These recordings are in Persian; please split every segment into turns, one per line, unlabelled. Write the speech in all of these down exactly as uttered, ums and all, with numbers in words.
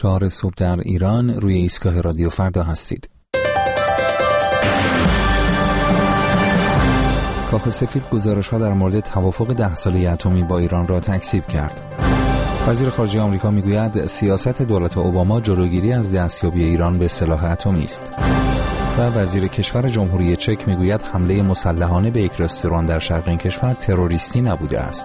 چهار صبح در ایران روی ایستگاه رادیو فردا هستید. کاخ سفید گزارش‌ها در مورد توافق ده ساله اتمی با ایران را تکذیب کرد. وزیر خارجه آمریکا میگوید سیاست دولت اوباما جلوگیری از دستیابی ایران به سلاح اتمی است. و وزیر کشور جمهوری چک میگوید حمله مسلحانه به یک رستوران در شرق این کشور تروریستی نبوده است.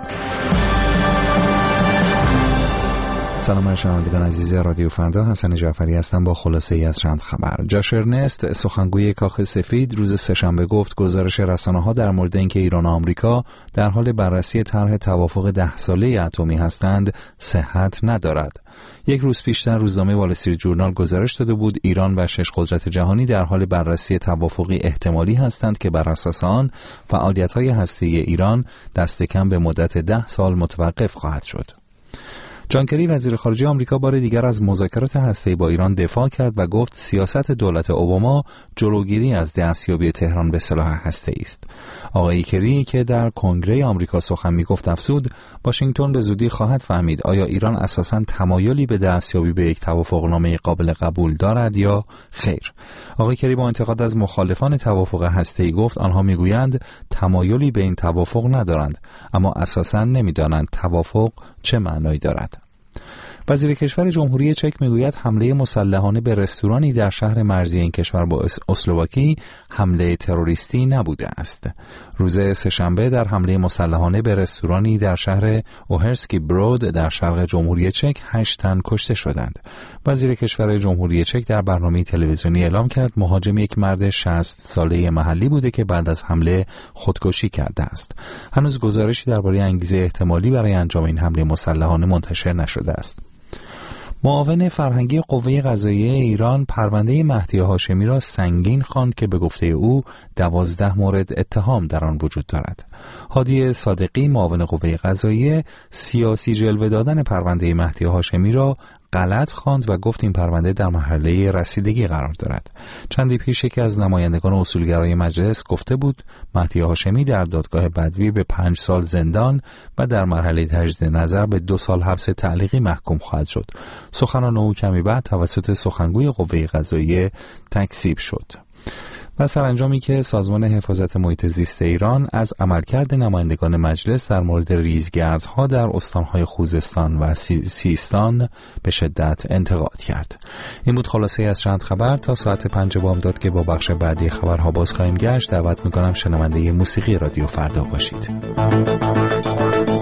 سلام شنوندگان عزیز رادیو فردا، حسن جعفری هستم با خلاصه ای از چند خبر. جاش ارنست، سخنگوی کاخ سفید، روز سه‌شنبه گفت گزارش رسانه‌ها در مورد اینکه ایران و آمریکا در حال بررسی طرح توافق ده ساله اتمی هستند صحت ندارد. یک روز پیشتر روزنامه وال استریت جورنال گزارش داده بود ایران و شش قدرت جهانی در حال بررسی توافقی احتمالی هستند که بر اساس آن فعالیت‌های هسته‌ای ایران دست کم به مدت ده سال متوقف خواهد شد. جان کری وزیر خارجه آمریکا بار دیگر از مذاکرات هسته‌ای با ایران دفاع کرد و گفت سیاست دولت اوباما جلوگیری از دستیابی تهران به سلاح هسته‌ای است. آقای کری که در کنگره آمریکا سخن می‌گفت افزود واشنگتن به زودی خواهد فهمید آیا ایران اساساً تمایلی به دستیابی به یک توافقنامه قابل قبول دارد یا خیر. آقای کری با انتقاد از مخالفان توافق هسته‌ای گفت آنها می‌گویند تمایلی به این توافق ندارند، اما اساساً نمی‌دانند توافق چه معنایی دارد. وزیر کشور جمهوری چک میگوید حمله مسلحانه به رستورانی در شهر مرزی این کشور با اسلواکی حمله تروریستی نبوده است. روز سه‌شنبه در حمله مسلحانه به رستورانی در شهر اوهرسکی برود در شرق جمهوری چک هشت تن کشته شدند. وزیر کشور جمهوری چک در برنامه تلویزیونی اعلام کرد مهاجم یک مرد شصت ساله محلی بوده که بعد از حمله خودکشی کرده است. هنوز گزارشی درباره انگیزه احتمالی برای انجام این حمله مسلحانه منتشر نشده است. معاون فرهنگی قوه قضاییه ایران پرونده مهدی هاشمی را سنگین خواند که به گفته او دوازده مورد اتهام در آن وجود دارد. هادی صادقی معاون قوه قضاییه سیاسی جلوه دادن پرونده مهدی هاشمی را غلط خواند و گفت این پرونده در مرحله رسیدگی قرار دارد. چندی پیش یکی از نمایندگان اصولگرای مجلس گفته بود مهدی هاشمی در دادگاه بدوی به پنج سال زندان و در مرحله تجدید نظر به دو سال حبس تعلیقی محکوم خواهد شد. سخنان او کمی بعد توسط سخنگوی قوه قضاییه تکذیب شد. و سرانجامی که سازمان حفاظت محیط زیست ایران از عملکرد نمایندگان مجلس در مورد ریزگردها در استانهای خوزستان و سیستان به شدت انتقاد کرد. این بود خلاصه از چند خبر. تا ساعت پنج بامداد که با بخش بعدی خبرها باز خواهیم گشت، دعوت میکنم شنونده موسیقی رادیو فردا باشید.